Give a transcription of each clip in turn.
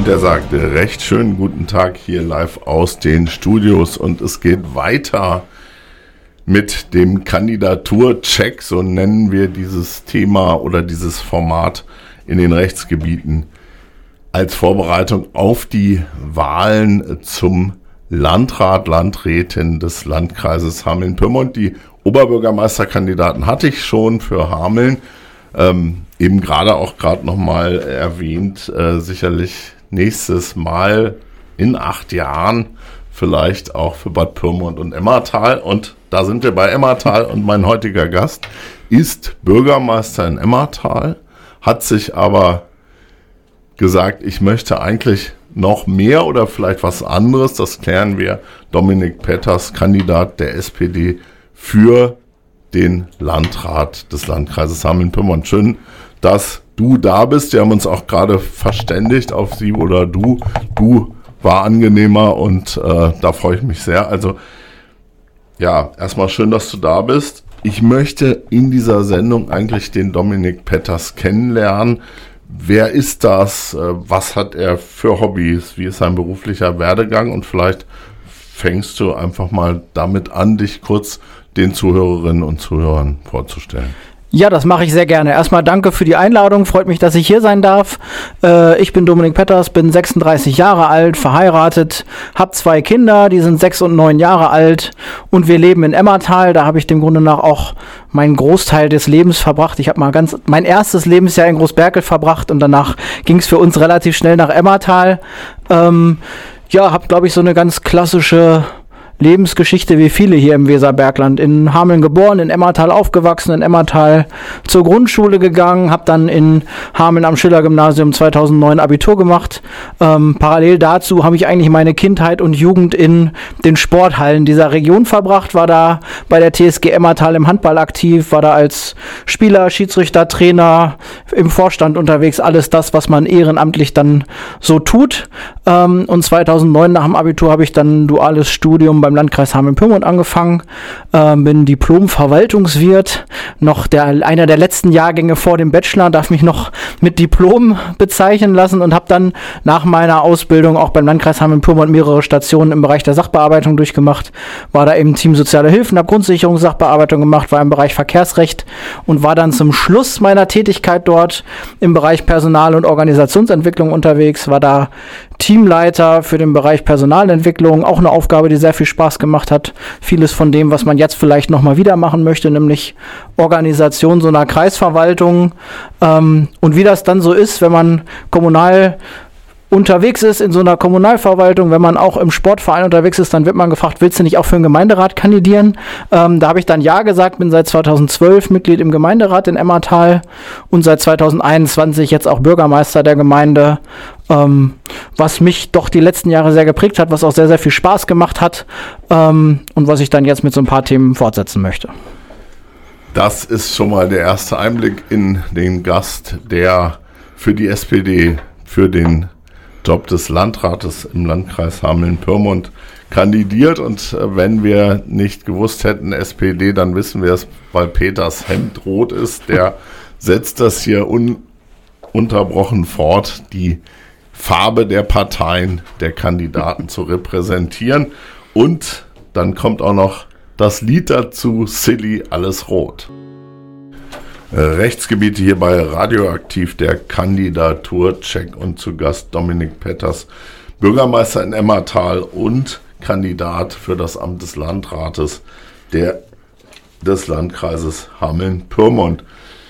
Und er sagte, recht schönen guten Tag hier live aus den Studios und es geht weiter mit dem Kandidaturcheck, so nennen wir dieses Thema oder dieses Format in den Rechtsgebieten als Vorbereitung auf die Wahlen zum Landrat, Landrätin des Landkreises Hameln-Pyrmont. Die Oberbürgermeisterkandidaten hatte ich schon für Hameln, eben gerade nochmal erwähnt, sicherlich nächstes Mal in 8 Jahren vielleicht auch für Bad Pyrmont und Emmertal. Und da sind wir bei Emmertal und mein heutiger Gast ist Bürgermeister in Emmertal, hat sich aber gesagt, ich möchte eigentlich noch mehr oder vielleicht was anderes. Das klären wir. Dominik Petters, Kandidat der SPD für den Landrat des Landkreises Hameln-Pyrmont. Schön, dass du da bist. Wir haben uns auch gerade verständigt auf sie oder du. Du war angenehmer und da freue ich mich sehr. Also ja, erstmal schön, dass du da bist. Ich möchte in dieser Sendung eigentlich den Dominik Petters kennenlernen. Wer ist das? Was hat er für Hobbys? Wie ist sein beruflicher Werdegang? Und vielleicht fängst du einfach mal damit an, dich kurz den Zuhörerinnen und Zuhörern vorzustellen. Ja, das mache ich sehr gerne. Erstmal danke für die Einladung. Freut mich, dass ich hier sein darf. Ich bin Dominik Petters, bin 36 Jahre alt, verheiratet, habe 2 Kinder, die sind 6 und 9 Jahre alt und wir leben in Emmertal. Da habe ich dem Grunde nach auch meinen Großteil des Lebens verbracht. Ich habe mal mein erstes Lebensjahr in Großberkel verbracht und danach ging es für uns relativ schnell nach Emmertal. Habe, glaube ich, so eine ganz klassische Lebensgeschichte wie viele hier im Weserbergland. In Hameln geboren, in Emmertal aufgewachsen, in Emmertal zur Grundschule gegangen, habe dann in Hameln am Schiller-Gymnasium 2009 Abitur gemacht. Parallel dazu habe ich eigentlich meine Kindheit und Jugend in den Sporthallen dieser Region verbracht, war da bei der TSG Emmertal im Handball aktiv, war da als Spieler, Schiedsrichter, Trainer, im Vorstand unterwegs, alles das, was man ehrenamtlich dann so tut. Und 2009 nach dem Abitur habe ich dann ein duales Studium beim Landkreis Hameln-Pyrmont angefangen, bin Diplom-Verwaltungswirt, noch einer der letzten Jahrgänge vor dem Bachelor, darf mich noch mit Diplom bezeichnen lassen und habe dann nach meiner Ausbildung auch beim Landkreis Hameln-Pyrmont mehrere Stationen im Bereich der Sachbearbeitung durchgemacht, war da im Team Soziale Hilfen, habe Grundsicherungssachbearbeitung gemacht, war im Bereich Verkehrsrecht und war dann zum Schluss meiner Tätigkeit dort im Bereich Personal- und Organisationsentwicklung unterwegs, war da Teamleiter für den Bereich Personalentwicklung, auch eine Aufgabe, die sehr viel Spaß gemacht hat. Vieles von dem, was man jetzt vielleicht nochmal wieder machen möchte, nämlich Organisation so einer Kreisverwaltung. Und wie das dann so ist, wenn man kommunal unterwegs ist in so einer Kommunalverwaltung, wenn man auch im Sportverein unterwegs ist, dann wird man gefragt, willst du nicht auch für den Gemeinderat kandidieren? Da habe ich dann ja gesagt, bin seit 2012 Mitglied im Gemeinderat in Emmertal und seit 2021 jetzt auch Bürgermeister der Gemeinde, was mich doch die letzten Jahre sehr geprägt hat, was auch sehr, sehr viel Spaß gemacht hat und was ich dann jetzt mit so ein paar Themen fortsetzen möchte. Das ist schon mal der erste Einblick in den Gast, der für die SPD, für den Job des Landrates im Landkreis Hameln-Pyrmont kandidiert. Und wenn wir nicht gewusst hätten, SPD, dann wissen wir es, weil Peters Hemd rot ist. Der setzt das hier ununterbrochen fort, die Farbe der Parteien, der Kandidaten zu repräsentieren. Und dann kommt auch noch das Lied dazu, Silly, alles rot. Rechtsgebiete hier bei Radioaktiv, der Kandidaturcheck und zu Gast Dominik Petters, Bürgermeister in Emmertal und Kandidat für das Amt des Landrates des Landkreises Hameln-Pyrmont.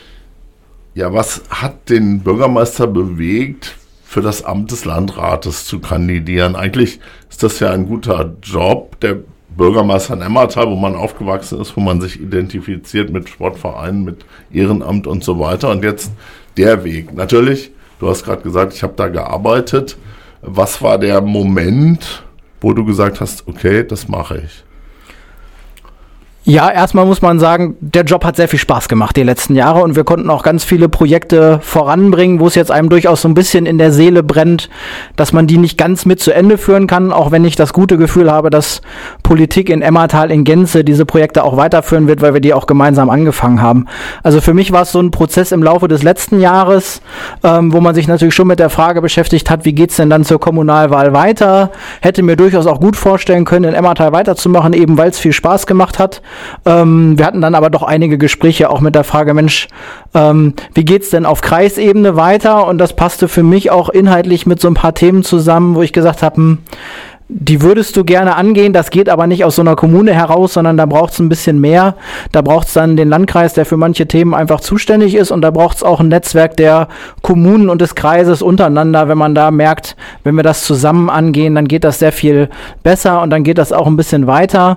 Ja, was hat den Bürgermeister bewegt, für das Amt des Landrates zu kandidieren? Eigentlich ist das ja ein guter Job, der Bürgermeister in Emmertal, wo man aufgewachsen ist, wo man sich identifiziert mit Sportvereinen, mit Ehrenamt und so weiter. Und jetzt der Weg. Natürlich, du hast gerade gesagt, ich habe da gearbeitet. Was war der Moment, wo du gesagt hast, okay, das mache ich? Ja, erstmal muss man sagen, der Job hat sehr viel Spaß gemacht die letzten Jahre und wir konnten auch ganz viele Projekte voranbringen, wo es jetzt einem durchaus so ein bisschen in der Seele brennt, dass man die nicht ganz mit zu Ende führen kann, auch wenn ich das gute Gefühl habe, dass Politik in Emmertal in Gänze diese Projekte auch weiterführen wird, weil wir die auch gemeinsam angefangen haben. Also für mich war es so ein Prozess im Laufe des letzten Jahres, wo man sich natürlich schon mit der Frage beschäftigt hat, wie geht's denn dann zur Kommunalwahl weiter? Hätte mir durchaus auch gut vorstellen können, in Emmertal weiterzumachen, eben weil es viel Spaß gemacht hat. Wir hatten dann aber doch einige Gespräche auch mit der Frage, Mensch, wie geht's denn auf Kreisebene weiter? Und das passte für mich auch inhaltlich mit so ein paar Themen zusammen, wo ich gesagt habe, die würdest du gerne angehen, das geht aber nicht aus so einer Kommune heraus, sondern da braucht es ein bisschen mehr. Da braucht es dann den Landkreis, der für manche Themen einfach zuständig ist, und da braucht es auch ein Netzwerk der Kommunen und des Kreises untereinander, wenn man da merkt, wenn wir das zusammen angehen, dann geht das sehr viel besser und dann geht das auch ein bisschen weiter.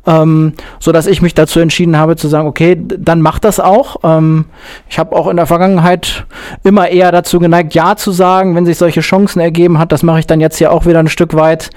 So dass ich mich dazu entschieden habe zu sagen, okay, dann mach das auch. Ich habe auch in der Vergangenheit immer eher dazu geneigt, ja zu sagen, wenn sich solche Chancen ergeben hat. Das mache ich dann jetzt hier auch wieder ein Stück weit.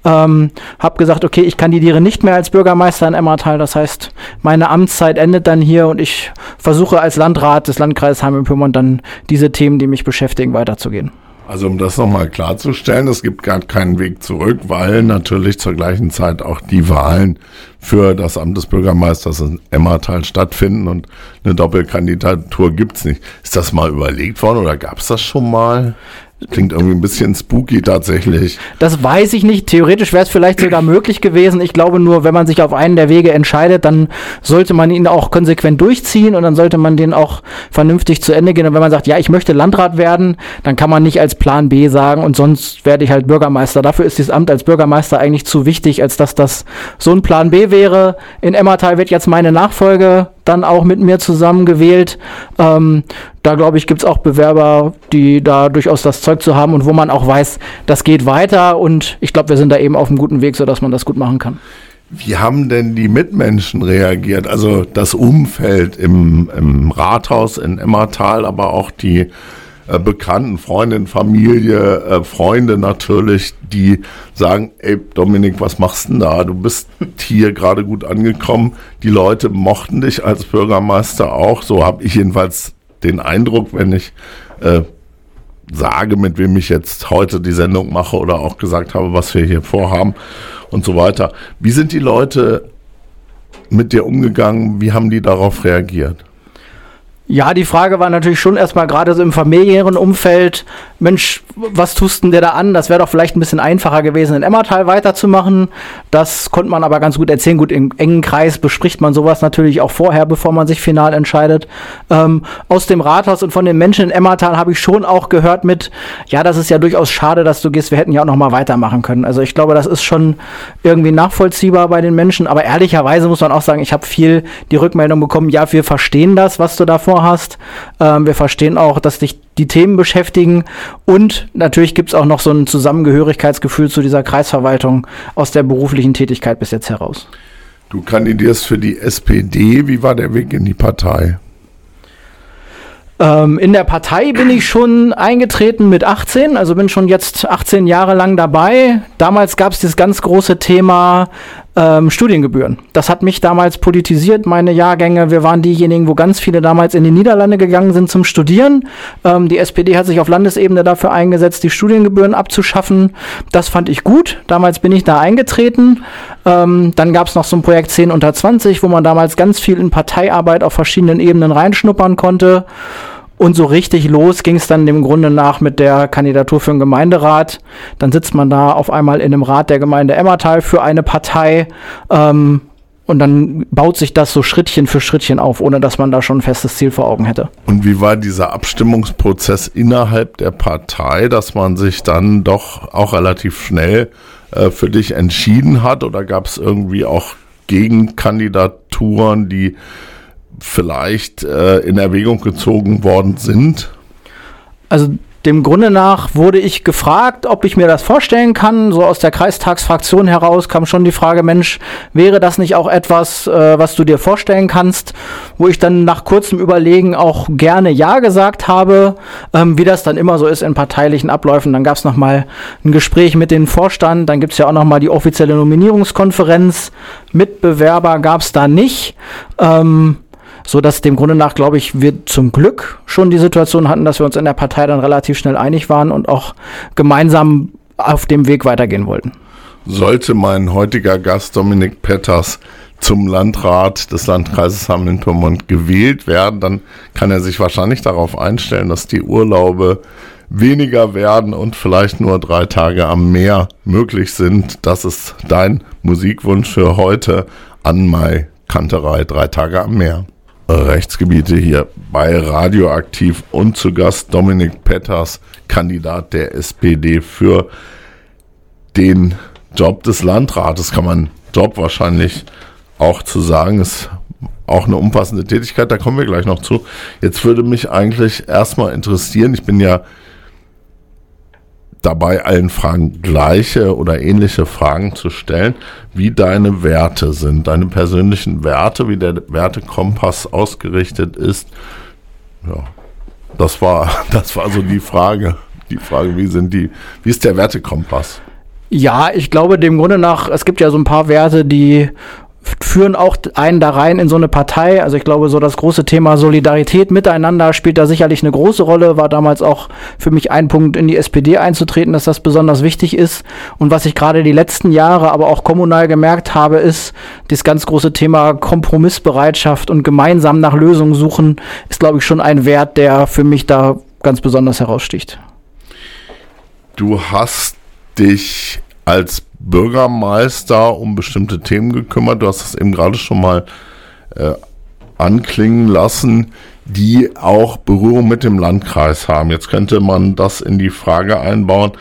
Habe gesagt, okay, ich kandidiere nicht mehr als Bürgermeister in Emmertal. Das heißt, meine Amtszeit endet dann hier und ich versuche als Landrat des Landkreises Hameln-Pyrmont dann diese Themen, die mich beschäftigen, weiterzugehen. Also um das nochmal klarzustellen, es gibt gar keinen Weg zurück, weil natürlich zur gleichen Zeit auch die Wahlen für das Amt des Bürgermeisters in Emmertal stattfinden und eine Doppelkandidatur gibt's nicht. Ist das mal überlegt worden oder gab's das schon mal? Klingt irgendwie ein bisschen spooky tatsächlich. Das weiß ich nicht. Theoretisch wäre es vielleicht sogar möglich gewesen. Ich glaube nur, wenn man sich auf einen der Wege entscheidet, dann sollte man ihn auch konsequent durchziehen und dann sollte man den auch vernünftig zu Ende gehen. Und wenn man sagt, ja, ich möchte Landrat werden, dann kann man nicht als Plan B sagen und sonst werde ich halt Bürgermeister. Dafür ist dieses Amt als Bürgermeister eigentlich zu wichtig, als dass das so ein Plan B wäre. In Emmertal wird jetzt meine Nachfolge dann auch mit mir zusammen gewählt. Da glaube ich, gibt es auch Bewerber, die da durchaus das Zeug zu haben und wo man auch weiß, das geht weiter und ich glaube, wir sind da eben auf einem guten Weg, sodass man das gut machen kann. Wie haben denn die Mitmenschen reagiert? Also das Umfeld im Rathaus in Emmertal, aber auch die Bekannten, Freundinnen, Familie, Freunde natürlich, die sagen, ey Dominik, was machst du denn da? Du bist hier gerade gut angekommen. Die Leute mochten dich als Bürgermeister auch. So habe ich jedenfalls den Eindruck, wenn ich sage, mit wem ich jetzt heute die Sendung mache oder auch gesagt habe, was wir hier vorhaben und so weiter. Wie sind die Leute mit dir umgegangen? Wie haben die darauf reagiert? Ja, die Frage war natürlich schon erstmal gerade so im familiären Umfeld, Mensch, was tust denn der da an? Das wäre doch vielleicht ein bisschen einfacher gewesen, in Emmertal weiterzumachen. Das konnte man aber ganz gut erzählen. Gut, im engen Kreis bespricht man sowas natürlich auch vorher, bevor man sich final entscheidet. Aus dem Rathaus und von den Menschen in Emmertal habe ich schon auch gehört mit, ja, das ist ja durchaus schade, dass du gehst, wir hätten ja auch noch mal weitermachen können. Also ich glaube, das ist schon irgendwie nachvollziehbar bei den Menschen. Aber ehrlicherweise muss man auch sagen, ich habe viel die Rückmeldung bekommen, ja, wir verstehen das, was du davor hast. Wir verstehen auch, dass dich die Themen beschäftigen und natürlich gibt es auch noch so ein Zusammengehörigkeitsgefühl zu dieser Kreisverwaltung aus der beruflichen Tätigkeit bis jetzt heraus. Du kandidierst für die SPD. Wie war der Weg in die Partei? In der Partei bin ich schon eingetreten mit 18, also bin schon jetzt 18 Jahre lang dabei. Damals gab es dieses ganz große Thema Studiengebühren. Das hat mich damals politisiert, meine Jahrgänge. Wir waren diejenigen, wo ganz viele damals in die Niederlande gegangen sind zum Studieren. Die SPD hat sich auf Landesebene dafür eingesetzt, die Studiengebühren abzuschaffen. Das fand ich gut. Damals bin ich da eingetreten. Dann gab es noch so ein Projekt 10 unter 20, wo man damals ganz viel in Parteiarbeit auf verschiedenen Ebenen reinschnuppern konnte. Und so richtig los ging es dann dem Grunde nach mit der Kandidatur für den Gemeinderat. Dann sitzt man da auf einmal in einem Rat der Gemeinde Emmertal für eine Partei und dann baut sich das so Schrittchen für Schrittchen auf, ohne dass man da schon ein festes Ziel vor Augen hätte. Und wie war dieser Abstimmungsprozess innerhalb der Partei, dass man sich dann doch auch relativ schnell für dich entschieden hat? Oder gab es irgendwie auch Gegenkandidaturen, die vielleicht in Erwägung gezogen worden sind? Also dem Grunde nach wurde ich gefragt, ob ich mir das vorstellen kann. So aus der Kreistagsfraktion heraus kam schon die Frage, Mensch, wäre das nicht auch etwas, was du dir vorstellen kannst? Wo ich dann nach kurzem Überlegen auch gerne Ja gesagt habe, wie das dann immer so ist in parteilichen Abläufen. Dann gab es nochmal ein Gespräch mit dem Vorstand, dann gibt es ja auch nochmal die offizielle Nominierungskonferenz. Mitbewerber gab es da nicht. So dass dem Grunde nach, glaube ich, wir zum Glück schon die Situation hatten, dass wir uns in der Partei dann relativ schnell einig waren und auch gemeinsam auf dem Weg weitergehen wollten. Sollte mein heutiger Gast Dominik Petters zum Landrat des Landkreises Hameln-Pyrmont gewählt werden, dann kann er sich wahrscheinlich darauf einstellen, dass die Urlaube weniger werden und vielleicht nur 3 Tage am Meer möglich sind. Das ist dein Musikwunsch für heute an Mai Kanterei, 3 Tage am Meer. Rechtsgebiete hier bei Radioaktiv und zu Gast Dominik Petters, Kandidat der SPD für den Job des Landrates. Kann man Job wahrscheinlich auch zu sagen, ist auch eine umfassende Tätigkeit, da kommen wir gleich noch zu. Jetzt würde mich eigentlich erstmal interessieren, ich bin ja dabei, allen Fragen gleiche oder ähnliche Fragen zu stellen, wie deine Werte sind, deine persönlichen Werte, wie der Wertekompass ausgerichtet ist. Ja, das war so die Frage. Die Frage, wie ist der Wertekompass? Ja, ich glaube dem Grunde nach, es gibt ja so ein paar Werte, die führen auch einen da rein in so eine Partei. Also ich glaube, so das große Thema Solidarität miteinander spielt da sicherlich eine große Rolle. War damals auch für mich ein Punkt, in die SPD einzutreten, dass das besonders wichtig ist. Und was ich gerade die letzten Jahre, aber auch kommunal gemerkt habe, ist, das ganz große Thema Kompromissbereitschaft und gemeinsam nach Lösungen suchen, ist, glaube ich, schon ein Wert, der für mich da ganz besonders heraussticht. Du hast dich als Bürgermeister um bestimmte Themen gekümmert. Du hast es eben gerade schon mal anklingen lassen, die auch Berührung mit dem Landkreis haben. Jetzt könnte man das in die Frage einbauen,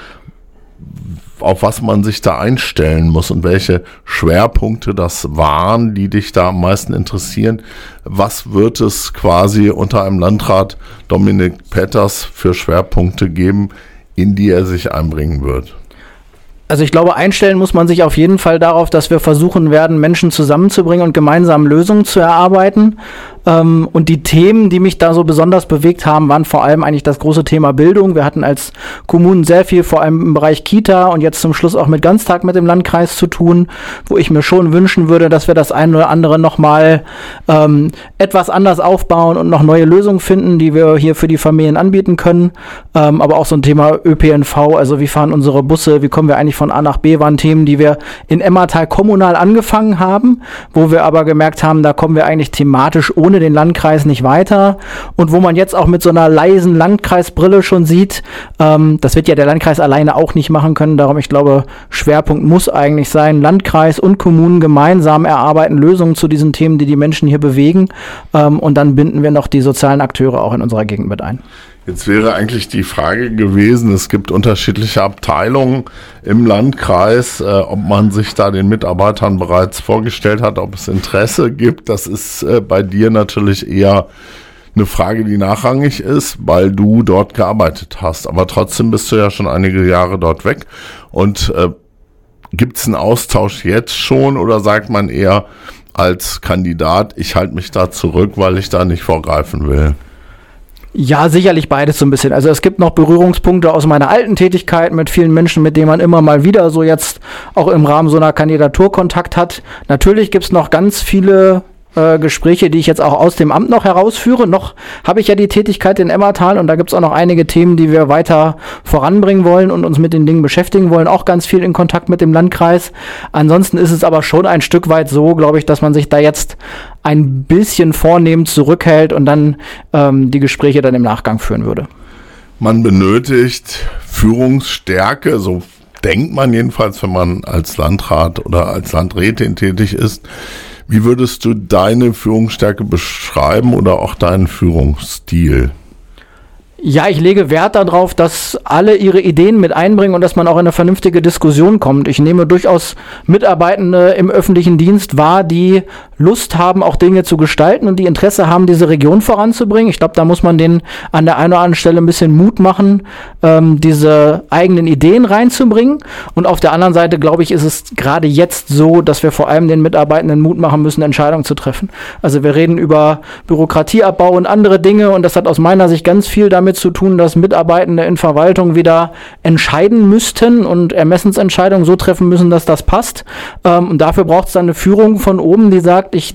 auf was man sich da einstellen muss und welche Schwerpunkte das waren, die dich da am meisten interessieren. Was wird es quasi unter einem Landrat Dominik Petters für Schwerpunkte geben, in die er sich einbringen wird? Also ich glaube, einstellen muss man sich auf jeden Fall darauf, dass wir versuchen werden, Menschen zusammenzubringen und gemeinsam Lösungen zu erarbeiten. Und die Themen, die mich da so besonders bewegt haben, waren vor allem eigentlich das große Thema Bildung. Wir hatten als Kommunen sehr viel, vor allem im Bereich Kita und jetzt zum Schluss auch mit Ganztag mit dem Landkreis zu tun, wo ich mir schon wünschen würde, dass wir das eine oder andere nochmal etwas anders aufbauen und noch neue Lösungen finden, die wir hier für die Familien anbieten können. Aber auch so ein Thema ÖPNV, also wie fahren unsere Busse, wie kommen wir eigentlich von A nach B, waren Themen, die wir in Emmertal kommunal angefangen haben, wo wir aber gemerkt haben, da kommen wir eigentlich thematisch ohne den Landkreis nicht weiter und wo man jetzt auch mit so einer leisen Landkreisbrille schon sieht, das wird ja der Landkreis alleine auch nicht machen können, darum ich glaube, Schwerpunkt muss eigentlich sein, Landkreis und Kommunen gemeinsam erarbeiten Lösungen zu diesen Themen, die die Menschen hier bewegen und dann binden wir noch die sozialen Akteure auch in unserer Gegend mit ein. Jetzt wäre eigentlich die Frage gewesen, es gibt unterschiedliche Abteilungen im Landkreis, ob man sich da den Mitarbeitern bereits vorgestellt hat, ob es Interesse gibt. Das ist bei dir natürlich eher eine Frage, die nachrangig ist, weil du dort gearbeitet hast. Aber trotzdem bist du ja schon einige Jahre dort weg. Und gibt es einen Austausch jetzt schon oder sagt man eher als Kandidat, ich halte mich da zurück, weil ich da nicht vorgreifen will? Ja, sicherlich beides so ein bisschen. Also es gibt noch Berührungspunkte aus meiner alten Tätigkeit mit vielen Menschen, mit denen man immer mal wieder so jetzt auch im Rahmen so einer Kandidatur Kontakt hat. Natürlich gibt's noch ganz viele Gespräche, die ich jetzt auch aus dem Amt noch herausführe. Noch habe ich ja die Tätigkeit in Emmertal und da gibt's auch noch einige Themen, die wir weiter voranbringen wollen und uns mit den Dingen beschäftigen wollen. Auch ganz viel in Kontakt mit dem Landkreis. Ansonsten ist es aber schon ein Stück weit so, glaube ich, dass man sich da jetzt ein bisschen vornehm zurückhält und dann die Gespräche dann im Nachgang führen würde. Man benötigt Führungsstärke, so denkt man jedenfalls, wenn man als Landrat oder als Landrätin tätig ist. Wie würdest du deine Führungsstärke beschreiben oder auch deinen Führungsstil? Ja, ich lege Wert darauf, dass alle ihre Ideen mit einbringen und dass man auch in eine vernünftige Diskussion kommt. Ich nehme durchaus Mitarbeitende im öffentlichen Dienst wahr, die Lust haben, auch Dinge zu gestalten und die Interesse haben, diese Region voranzubringen. Ich glaube, da muss man denen an der einen oder anderen Stelle ein bisschen Mut machen, diese eigenen Ideen reinzubringen. Und auf der anderen Seite, glaube ich, ist es gerade jetzt so, dass wir vor allem den Mitarbeitenden Mut machen müssen, Entscheidungen zu treffen. Also wir reden über Bürokratieabbau und andere Dinge und das hat aus meiner Sicht ganz viel damit zu tun, dass Mitarbeitende in Verwaltung wieder entscheiden müssten und Ermessensentscheidungen so treffen müssen, dass das passt. Und dafür braucht es dann eine Führung von oben, die sagt, ich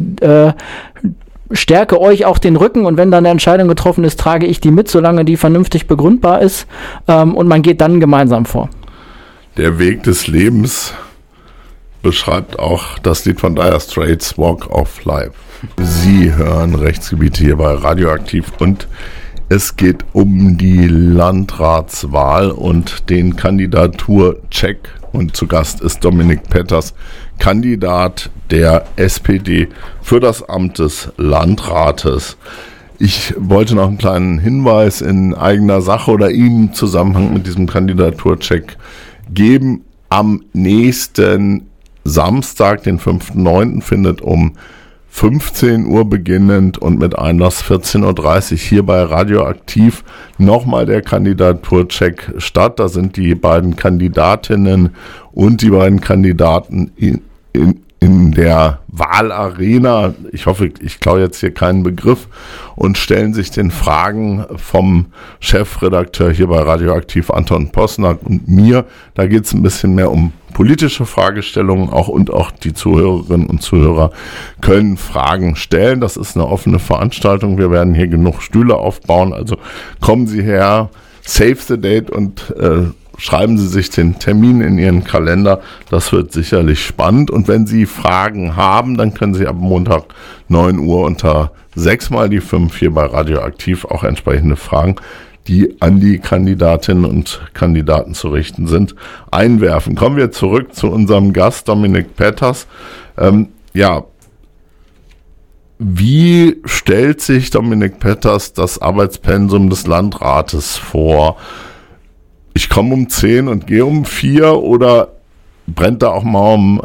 stärke euch auch den Rücken und wenn dann eine Entscheidung getroffen ist, trage ich die mit, solange die vernünftig begründbar ist und man geht dann gemeinsam vor. Der Weg des Lebens beschreibt auch das Lied von Dire Straits, Walk of Life. Sie hören Rechtsgebiete hier bei Radioaktiv und es geht um die Landratswahl und den Kandidaturcheck. Und zu Gast ist Dominik Petters, Kandidat der SPD für das Amt des Landrates. Ich wollte noch einen kleinen Hinweis in eigener Sache oder im Zusammenhang mit diesem Kandidaturcheck geben. Am nächsten Samstag, den 5.9., findet um 15 Uhr beginnend und mit Einlass 14.30 Uhr hier bei Radioaktiv nochmal der Kandidaturcheck statt. Da sind die beiden Kandidatinnen und die beiden Kandidaten in der Wahlarena, ich hoffe, ich klaue jetzt hier keinen Begriff, und stellen sich den Fragen vom Chefredakteur hier bei Radioaktiv, Anton Posnack, und mir. Da geht es ein bisschen mehr um politische Fragestellungen auch und auch die Zuhörerinnen und Zuhörer können Fragen stellen. Das ist eine offene Veranstaltung. Wir werden hier genug Stühle aufbauen. Also kommen Sie her, save the date und schreiben Sie sich den Termin in Ihren Kalender. Das wird sicherlich spannend. Und wenn Sie Fragen haben, dann können Sie ab Montag 9 Uhr unter 6x5 hier bei Radioaktiv auch entsprechende Fragen, die an die Kandidatinnen und Kandidaten zu richten sind, einwerfen. Kommen wir zurück zu unserem Gast Dominik Petters. Wie stellt sich Dominik Petters das Arbeitspensum des Landrates vor? Ich komme um 10 und gehe um 4 oder brennt da auch mal um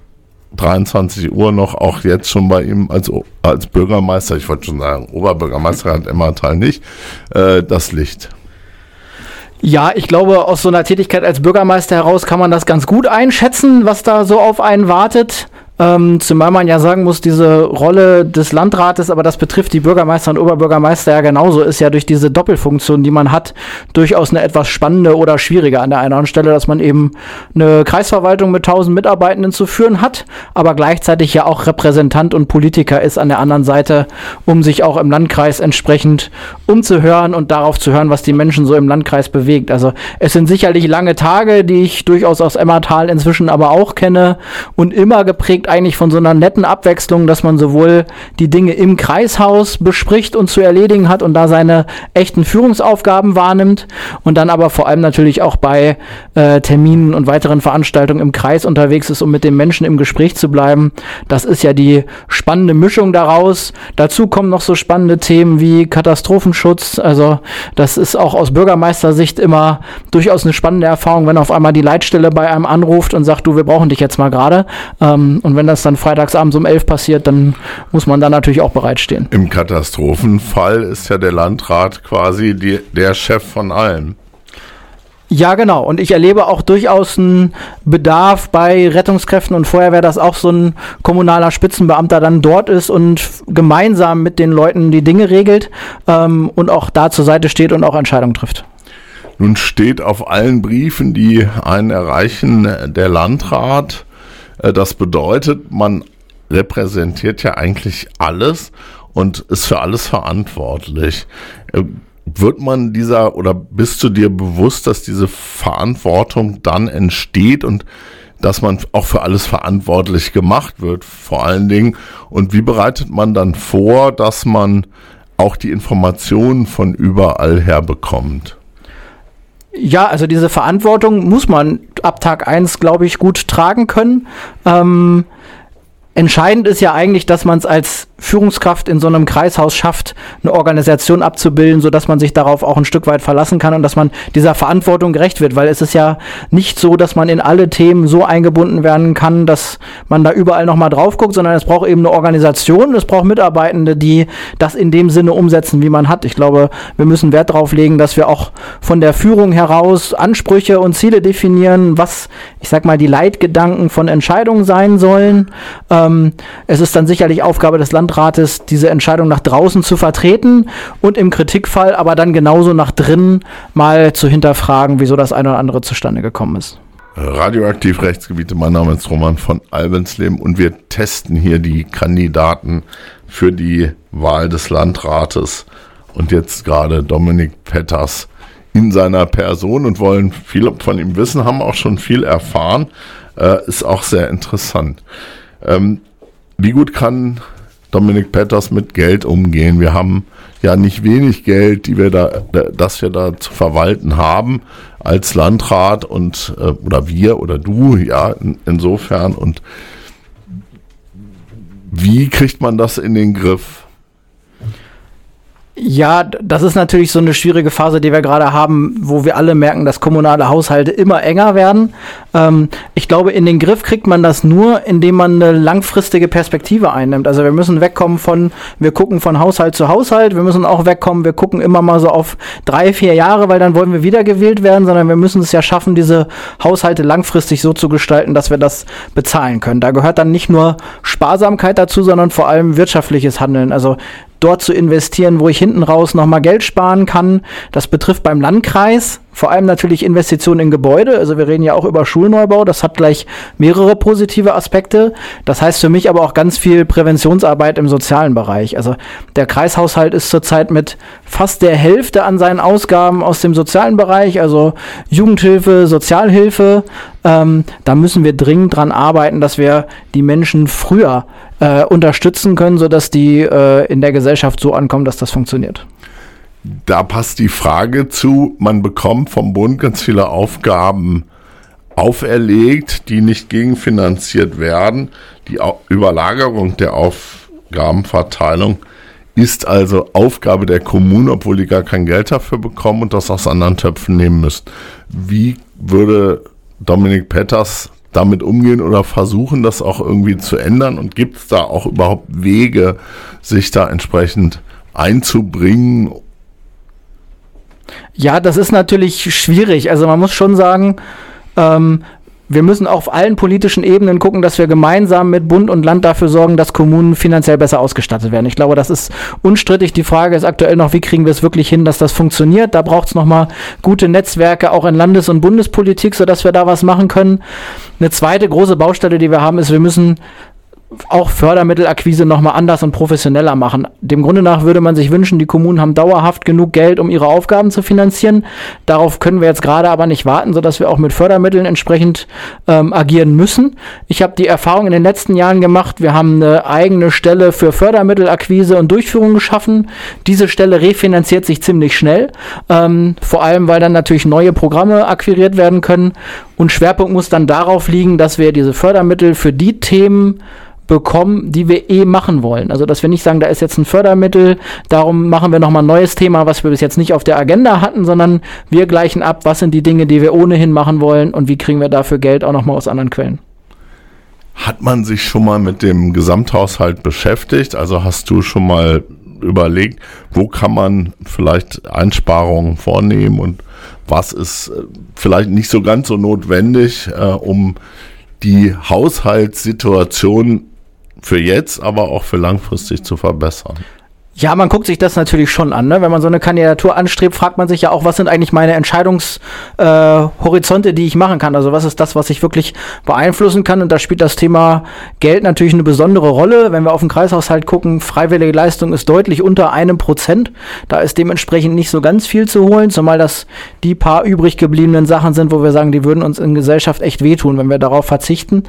23 Uhr noch, auch jetzt schon bei ihm als Bürgermeister, ich wollte schon sagen, Oberbürgermeister hat Emmertal nicht, das Licht? Ja, ich glaube, aus so einer Tätigkeit als Bürgermeister heraus kann man das ganz gut einschätzen, was da so auf einen wartet. Zumal man ja sagen muss, diese Rolle des Landrates, aber das betrifft die Bürgermeister und Oberbürgermeister ja genauso, ist ja durch diese Doppelfunktion, die man hat, durchaus eine etwas spannende oder schwierige an der einen oder anderen Stelle, dass man eben eine Kreisverwaltung mit 1000 Mitarbeitenden zu führen hat, aber gleichzeitig ja auch Repräsentant und Politiker ist an der anderen Seite, um sich auch im Landkreis entsprechend umzuhören und darauf zu hören, was die Menschen so im Landkreis bewegt. Also es sind sicherlich lange Tage, die ich durchaus aus Emmertal inzwischen aber auch kenne und immer geprägt eigentlich von so einer netten Abwechslung, dass man sowohl die Dinge im Kreishaus bespricht und zu erledigen hat und da seine echten Führungsaufgaben wahrnimmt und dann aber vor allem natürlich auch bei Terminen und weiteren Veranstaltungen im Kreis unterwegs ist, um mit den Menschen im Gespräch zu bleiben. Das ist ja die spannende Mischung daraus. Dazu kommen noch so spannende Themen wie Katastrophenschutz. Also das ist auch aus Bürgermeistersicht immer durchaus eine spannende Erfahrung, wenn auf einmal die Leitstelle bei einem anruft und sagt, du, wir brauchen dich jetzt mal gerade. Und wenn das dann freitagsabends um 11 passiert, dann muss man da natürlich auch bereitstehen. Im Katastrophenfall ist ja der Landrat quasi der Chef von allem. Ja, genau. Und ich erlebe auch durchaus einen Bedarf bei Rettungskräften und Feuerwehr, dass auch so ein kommunaler Spitzenbeamter dann dort ist und gemeinsam mit den Leuten die Dinge regelt und auch da zur Seite steht und auch Entscheidungen trifft. Nun steht auf allen Briefen, die einen erreichen, der Landrat. Das bedeutet, man repräsentiert ja eigentlich alles und ist für alles verantwortlich. Wird man oder bist du dir bewusst, dass diese Verantwortung dann entsteht und dass man auch für alles verantwortlich gemacht wird, vor allen Dingen? Und wie bereitet man dann vor, dass man auch die Informationen von überall her bekommt? Ja, also diese Verantwortung muss man ab Tag 1, glaube ich, gut tragen können. Entscheidend ist ja eigentlich, dass man es als Führungskraft in so einem Kreishaus schafft, eine Organisation abzubilden, sodass man sich darauf auch ein Stück weit verlassen kann und dass man dieser Verantwortung gerecht wird, weil es ist ja nicht so, dass man in alle Themen so eingebunden werden kann, dass man da überall nochmal drauf guckt, sondern es braucht eben eine Organisation, es braucht Mitarbeitende, die das in dem Sinne umsetzen, wie man hat. Ich glaube, wir müssen Wert darauf legen, dass wir auch von der Führung heraus Ansprüche und Ziele definieren, was, ich sag mal, die Leitgedanken von Entscheidungen sein sollen. Es ist dann sicherlich Aufgabe des Landrates, diese Entscheidung nach draußen zu vertreten und im Kritikfall aber dann genauso nach drinnen mal zu hinterfragen, wieso das eine oder andere zustande gekommen ist. Radioaktiv Rechtsgebiete, mein Name ist Roman von Alvensleben und wir testen hier die Kandidaten für die Wahl des Landrates und jetzt gerade Dominik Petters in seiner Person und wollen viel von ihm wissen, haben auch schon viel erfahren, ist auch sehr interessant. Wie gut kann Dominik Petters mit Geld umgehen? Wir haben ja nicht wenig Geld, das wir da zu verwalten haben als Landrat und oder wir oder du, ja, insofern. Und wie kriegt man das in den Griff? Ja, das ist natürlich so eine schwierige Phase, die wir gerade haben, wo wir alle merken, dass kommunale Haushalte immer enger werden. Ich glaube, in den Griff kriegt man das nur, indem man eine langfristige Perspektive einnimmt. Also wir müssen wegkommen wir gucken von Haushalt zu Haushalt, wir müssen auch wegkommen, wir gucken immer mal so auf 3-4 Jahre, weil dann wollen wir wiedergewählt werden, sondern wir müssen es ja schaffen, diese Haushalte langfristig so zu gestalten, dass wir das bezahlen können. Da gehört dann nicht nur Sparsamkeit dazu, sondern vor allem wirtschaftliches Handeln. Also dort zu investieren, wo ich hinten raus nochmal Geld sparen kann. Das betrifft beim Landkreis vor allem natürlich Investitionen in Gebäude. Also wir reden ja auch über Schulneubau. Das hat gleich mehrere positive Aspekte. Das heißt für mich aber auch ganz viel Präventionsarbeit im sozialen Bereich. Also der Kreishaushalt ist zurzeit mit fast der Hälfte an seinen Ausgaben aus dem sozialen Bereich, also Jugendhilfe, Sozialhilfe. Da müssen wir dringend dran arbeiten, dass wir die Menschen früher unterstützen können, sodass die in der Gesellschaft so ankommen, dass das funktioniert. Da passt die Frage zu, man bekommt vom Bund ganz viele Aufgaben auferlegt, die nicht gegenfinanziert werden. Die Überlagerung der Aufgabenverteilung ist also Aufgabe der Kommune, obwohl die gar kein Geld dafür bekommen und das aus anderen Töpfen nehmen müssen. Wie würde Dominik Petters damit umgehen oder versuchen, das auch irgendwie zu ändern? Und gibt es da auch überhaupt Wege, sich da entsprechend einzubringen? Ja, das ist natürlich schwierig. Also man muss schon sagen, wir müssen auf allen politischen Ebenen gucken, dass wir gemeinsam mit Bund und Land dafür sorgen, dass Kommunen finanziell besser ausgestattet werden. Ich glaube, das ist unstrittig. Die Frage ist aktuell noch, wie kriegen wir es wirklich hin, dass das funktioniert. Da braucht es nochmal gute Netzwerke, auch in Landes- und Bundespolitik, sodass wir da was machen können. Eine zweite große Baustelle, die wir haben, ist, wir müssen auch Fördermittelakquise nochmal anders und professioneller machen. Dem Grunde nach würde man sich wünschen, die Kommunen haben dauerhaft genug Geld, um ihre Aufgaben zu finanzieren. Darauf können wir jetzt gerade aber nicht warten, sodass wir auch mit Fördermitteln entsprechend agieren müssen. Ich habe die Erfahrung in den letzten Jahren gemacht, wir haben eine eigene Stelle für Fördermittelakquise und Durchführung geschaffen. Diese Stelle refinanziert sich ziemlich schnell, vor allem, weil dann natürlich neue Programme akquiriert werden können. Und Schwerpunkt muss dann darauf liegen, dass wir diese Fördermittel für die Themen bekommen, die wir machen wollen. Also, dass wir nicht sagen, da ist jetzt ein Fördermittel, darum machen wir nochmal ein neues Thema, was wir bis jetzt nicht auf der Agenda hatten, sondern wir gleichen ab, was sind die Dinge, die wir ohnehin machen wollen und wie kriegen wir dafür Geld auch nochmal aus anderen Quellen. Hat man sich schon mal mit dem Gesamthaushalt beschäftigt? Also hast du schon mal überlegt, wo kann man vielleicht Einsparungen vornehmen und was ist vielleicht nicht so ganz so notwendig, um die Haushaltssituation für jetzt, aber auch für langfristig zu verbessern? Ja, man guckt sich das natürlich schon an, ne? Wenn man so eine Kandidatur anstrebt, fragt man sich ja auch, was sind eigentlich meine Entscheidungshorizonte, die ich machen kann? Also was ist das, was ich wirklich beeinflussen kann? Und da spielt das Thema Geld natürlich eine besondere Rolle. Wenn wir auf den Kreishaushalt gucken, freiwillige Leistung ist deutlich unter 1%. Da ist dementsprechend nicht so ganz viel zu holen, zumal das die paar übrig gebliebenen Sachen sind, wo wir sagen, die würden uns in Gesellschaft echt wehtun, wenn wir darauf verzichten.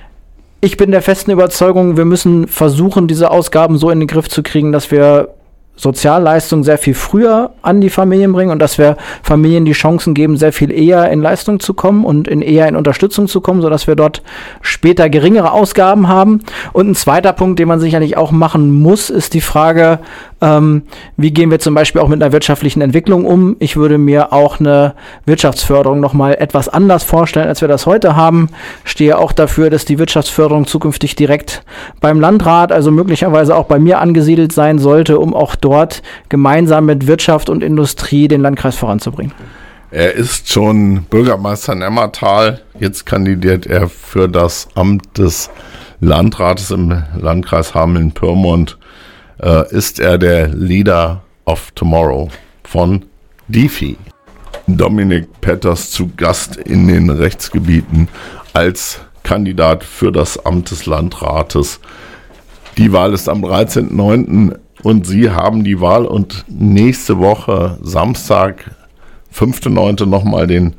Ich bin der festen Überzeugung, wir müssen versuchen, diese Ausgaben so in den Griff zu kriegen, dass wir Sozialleistungen sehr viel früher an die Familien bringen und dass wir Familien die Chancen geben, sehr viel eher in Leistung zu kommen und eher in Unterstützung zu kommen, sodass wir dort später geringere Ausgaben haben. Und ein zweiter Punkt, den man sicherlich auch machen muss, ist die Frage, wie gehen wir zum Beispiel auch mit einer wirtschaftlichen Entwicklung um? Ich würde mir auch eine Wirtschaftsförderung nochmal etwas anders vorstellen, als wir das heute haben. Stehe auch dafür, dass die Wirtschaftsförderung zukünftig direkt beim Landrat, also möglicherweise auch bei mir angesiedelt sein sollte, um auch dort gemeinsam mit Wirtschaft und Industrie den Landkreis voranzubringen. Er ist schon Bürgermeister in Emmertal. Jetzt kandidiert er für das Amt des Landrates im Landkreis Hameln-Pyrmont. Ist er der Leader of Tomorrow von DeFi. Dominik Petters zu Gast in den Rechtsgebieten als Kandidat für das Amt des Landrates. Die Wahl ist am 13.09. und Sie haben die Wahl und nächste Woche Samstag, 5.9. nochmal den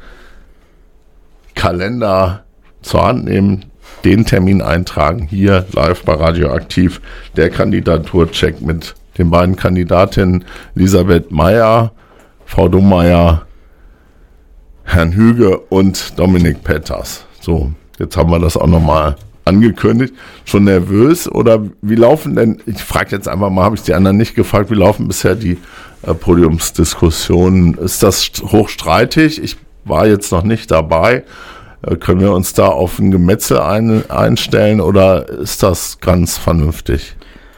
Kalender zur Hand nehmen, den Termin eintragen, hier live bei Radioaktiv, der Kandidaturcheck mit den beiden Kandidatinnen Elisabeth Meyer, Frau Domeyer, Herrn Hüge und Dominik Petters. So, jetzt haben wir das auch nochmal angekündigt. Schon nervös oder wie laufen denn, ich frage jetzt einfach mal, habe ich die anderen nicht gefragt, wie laufen bisher die Podiumsdiskussionen? Ist das hochstreitig? Ich war jetzt noch nicht dabei. Können wir uns da auf ein Gemetzel einstellen oder ist das ganz vernünftig?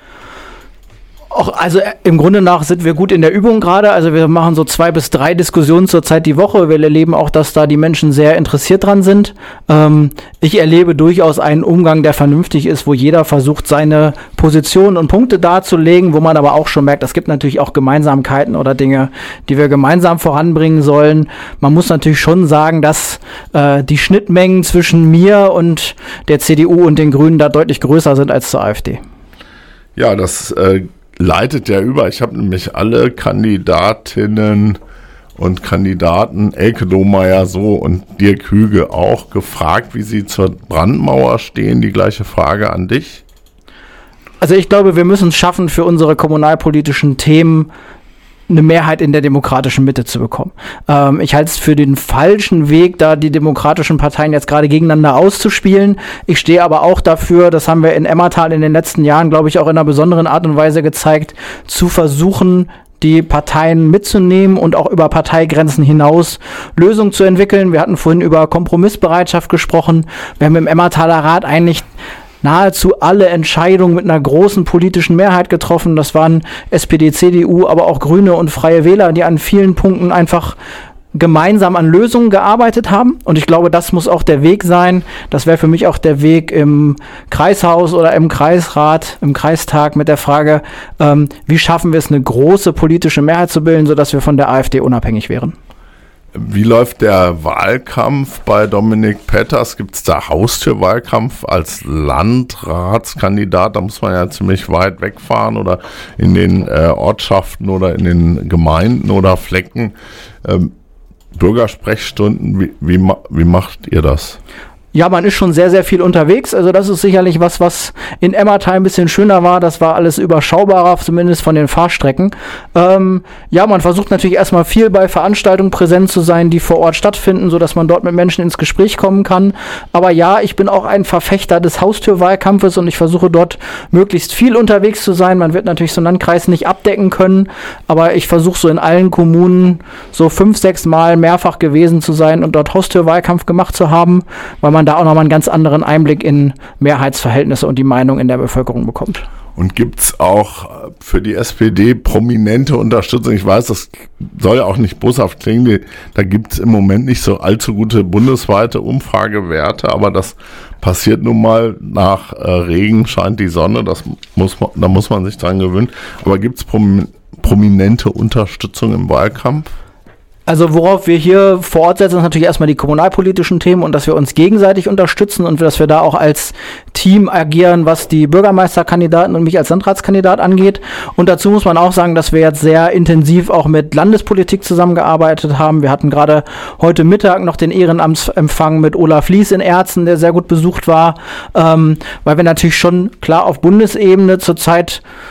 Also im Grunde nach sind wir gut in der Übung gerade. Also wir machen so 2 bis 3 Diskussionen zurzeit die Woche. Wir erleben auch, dass da die Menschen sehr interessiert dran sind. Ich erlebe durchaus einen Umgang, der vernünftig ist, wo jeder versucht, seine Positionen und Punkte darzulegen, wo man aber auch schon merkt, es gibt natürlich auch Gemeinsamkeiten oder Dinge, die wir gemeinsam voranbringen sollen. Man muss natürlich schon sagen, dass die Schnittmengen zwischen mir und der CDU und den Grünen da deutlich größer sind als zur AfD. Ja, das leitet ja über. Ich habe nämlich alle Kandidatinnen und Kandidaten, Elke Domeyer so und Dirk Hüge auch, gefragt, wie sie zur Brandmauer stehen. Die gleiche Frage an dich. Also ich glaube, wir müssen es schaffen, für unsere kommunalpolitischen Themen eine Mehrheit in der demokratischen Mitte zu bekommen. Ich halte es für den falschen Weg, da die demokratischen Parteien jetzt gerade gegeneinander auszuspielen. Ich stehe aber auch dafür, das haben wir in Emmertal in den letzten Jahren, glaube ich, auch in einer besonderen Art und Weise gezeigt, zu versuchen, die Parteien mitzunehmen und auch über Parteigrenzen hinaus Lösungen zu entwickeln. Wir hatten vorhin über Kompromissbereitschaft gesprochen. Wir haben im Emmertaler Rat eigentlich nahezu alle Entscheidungen mit einer großen politischen Mehrheit getroffen. Das waren SPD, CDU, aber auch Grüne und Freie Wähler, die an vielen Punkten einfach gemeinsam an Lösungen gearbeitet haben. Und ich glaube, das muss auch der Weg sein. Das wäre für mich auch der Weg im Kreishaus oder im Kreisrat, im Kreistag mit der Frage, wie schaffen wir es, eine große politische Mehrheit zu bilden, sodass wir von der AfD unabhängig wären. Wie läuft der Wahlkampf bei Dominik Petters? Gibt es da Haustürwahlkampf als Landratskandidat? Da muss man ja ziemlich weit wegfahren oder in den Ortschaften oder in den Gemeinden oder Flecken. Bürgersprechstunden, wie macht ihr das? Ja, man ist schon sehr, sehr viel unterwegs. Also das ist sicherlich was in Emmertal ein bisschen schöner war. Das war alles überschaubarer, zumindest von den Fahrstrecken. Ja, man versucht natürlich erstmal viel bei Veranstaltungen präsent zu sein, die vor Ort stattfinden, sodass man dort mit Menschen ins Gespräch kommen kann. Aber ja, ich bin auch ein Verfechter des Haustürwahlkampfes und ich versuche dort möglichst viel unterwegs zu sein. Man wird natürlich so einen Landkreis nicht abdecken können, aber ich versuche so in allen Kommunen so 5-6 Mal mehrfach gewesen zu sein und dort Haustürwahlkampf gemacht zu haben, weil man da auch nochmal einen ganz anderen Einblick in Mehrheitsverhältnisse und die Meinung in der Bevölkerung bekommt. Und gibt es auch für die SPD prominente Unterstützung? Ich weiß, das soll ja auch nicht boshaft klingen, da gibt es im Moment nicht so allzu gute bundesweite Umfragewerte, aber das passiert nun mal, nach Regen scheint die Sonne, da muss man sich dran gewöhnen. Aber gibt es prominente Unterstützung im Wahlkampf? Also worauf wir hier vor Ort setzen, ist natürlich erstmal die kommunalpolitischen Themen und dass wir uns gegenseitig unterstützen und dass wir da auch als Team agieren, was die Bürgermeisterkandidaten und mich als Landratskandidat angeht. Und dazu muss man auch sagen, dass wir jetzt sehr intensiv auch mit Landespolitik zusammengearbeitet haben. Wir hatten gerade heute Mittag noch den Ehrenamtsempfang mit Olaf Lies in Erzen, der sehr gut besucht war, weil wir natürlich schon klar auf Bundesebene zurzeit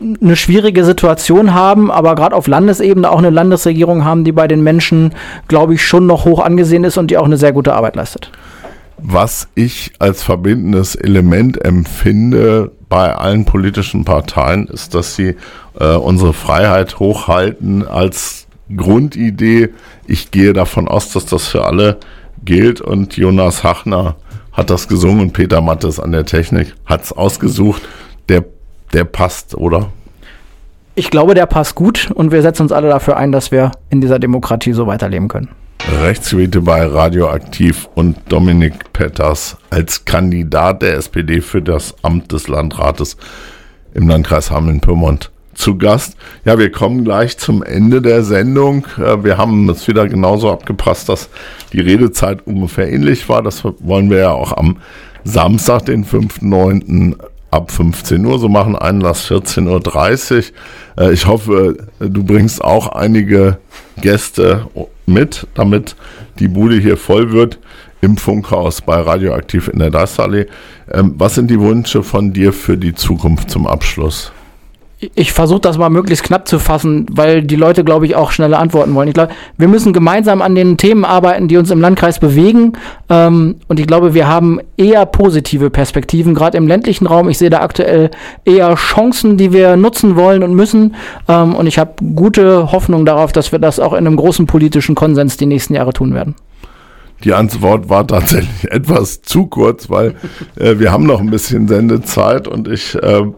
eine schwierige Situation haben, aber gerade auf Landesebene auch eine Landesregierung haben, die bei den Menschen, glaube ich, schon noch hoch angesehen ist und die auch eine sehr gute Arbeit leistet. Was ich als verbindendes Element empfinde bei allen politischen Parteien, ist, dass sie unsere Freiheit hochhalten als Grundidee. Ich gehe davon aus, dass das für alle gilt, und Jonas Hachner hat das gesungen und Peter Mattes an der Technik hat es ausgesucht. Der passt, oder? Ich glaube, der passt gut, und wir setzen uns alle dafür ein, dass wir in dieser Demokratie so weiterleben können. Rechtsgebiete bei Radioaktiv und Dominik Petters als Kandidat der SPD für das Amt des Landrates im Landkreis Hameln-Pyrmont zu Gast. Ja, wir kommen gleich zum Ende der Sendung. Wir haben es wieder genauso abgepasst, dass die Redezeit ungefähr ähnlich war. Das wollen wir ja auch am Samstag, den 5.9. ab 15 Uhr so machen. Einlass 14.30 Uhr. Ich hoffe, du bringst auch einige Gäste mit, damit die Bude hier voll wird im Funkhaus bei Radioaktiv in der Deisterallee. Was sind die Wünsche von dir für die Zukunft zum Abschluss? Ich versuche das mal möglichst knapp zu fassen, weil die Leute, glaube ich, auch schnelle Antworten wollen. Ich glaube, wir müssen gemeinsam an den Themen arbeiten, die uns im Landkreis bewegen. Und ich glaube, wir haben eher positive Perspektiven, gerade im ländlichen Raum. Ich sehe da aktuell eher Chancen, die wir nutzen wollen und müssen. Und ich habe gute Hoffnung darauf, dass wir das auch in einem großen politischen Konsens die nächsten Jahre tun werden. Die Antwort war tatsächlich etwas zu kurz, weil wir haben noch ein bisschen Sendezeit, und ich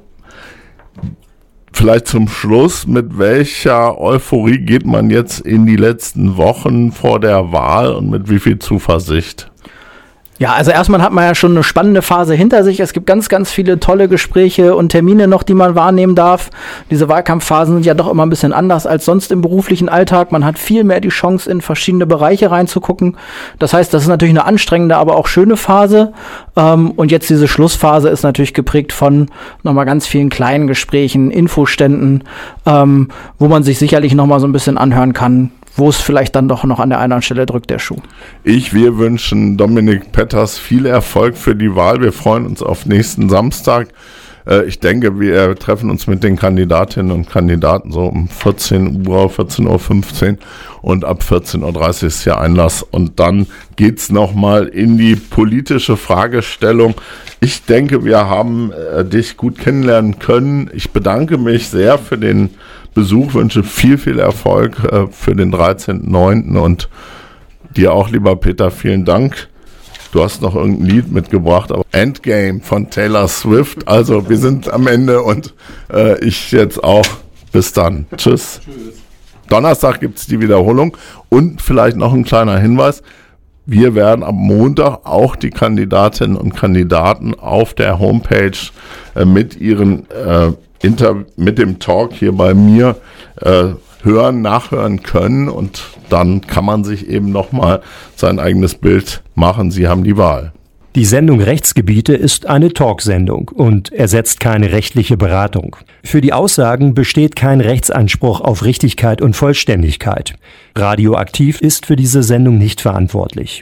vielleicht zum Schluss, mit welcher Euphorie geht man jetzt in die letzten Wochen vor der Wahl und mit wie viel Zuversicht? Ja, also erstmal hat man ja schon eine spannende Phase hinter sich. Es gibt ganz, ganz viele tolle Gespräche und Termine noch, die man wahrnehmen darf. Diese Wahlkampfphasen sind ja doch immer ein bisschen anders als sonst im beruflichen Alltag. Man hat viel mehr die Chance, in verschiedene Bereiche reinzugucken. Das heißt, das ist natürlich eine anstrengende, aber auch schöne Phase. Und jetzt diese Schlussphase ist natürlich geprägt von nochmal ganz vielen kleinen Gesprächen, Infoständen, wo man sich sicherlich nochmal so ein bisschen anhören kann, wo es vielleicht dann doch noch an der einen Stelle drückt, der Schuh. Wir wünschen Dominik Petters viel Erfolg für die Wahl. Wir freuen uns auf nächsten Samstag. Ich denke, wir treffen uns mit den Kandidatinnen und Kandidaten so um 14 Uhr, 14.15 Uhr, und ab 14.30 Uhr ist hier Einlass. Und dann geht's nochmal in die politische Fragestellung. Ich denke, wir haben dich gut kennenlernen können. Ich bedanke mich sehr für den Besuch, wünsche viel, viel Erfolg für den 13.9. und dir auch, lieber Peter, vielen Dank. Du hast noch irgendein Lied mitgebracht, aber Endgame von Taylor Swift. Also wir sind am Ende, und ich jetzt auch. Bis dann. Tschüss. Donnerstag gibt es die Wiederholung, und vielleicht noch ein kleiner Hinweis. Wir werden am Montag auch die Kandidatinnen und Kandidaten auf der Homepage mit ihren mit dem Talk hier bei mir nachhören können, und dann kann man sich eben nochmal sein eigenes Bild machen. Sie haben die Wahl. Die Sendung Rechtsgebiete ist eine Talksendung und ersetzt keine rechtliche Beratung. Für die Aussagen besteht kein Rechtsanspruch auf Richtigkeit und Vollständigkeit. Radioaktiv ist für diese Sendung nicht verantwortlich.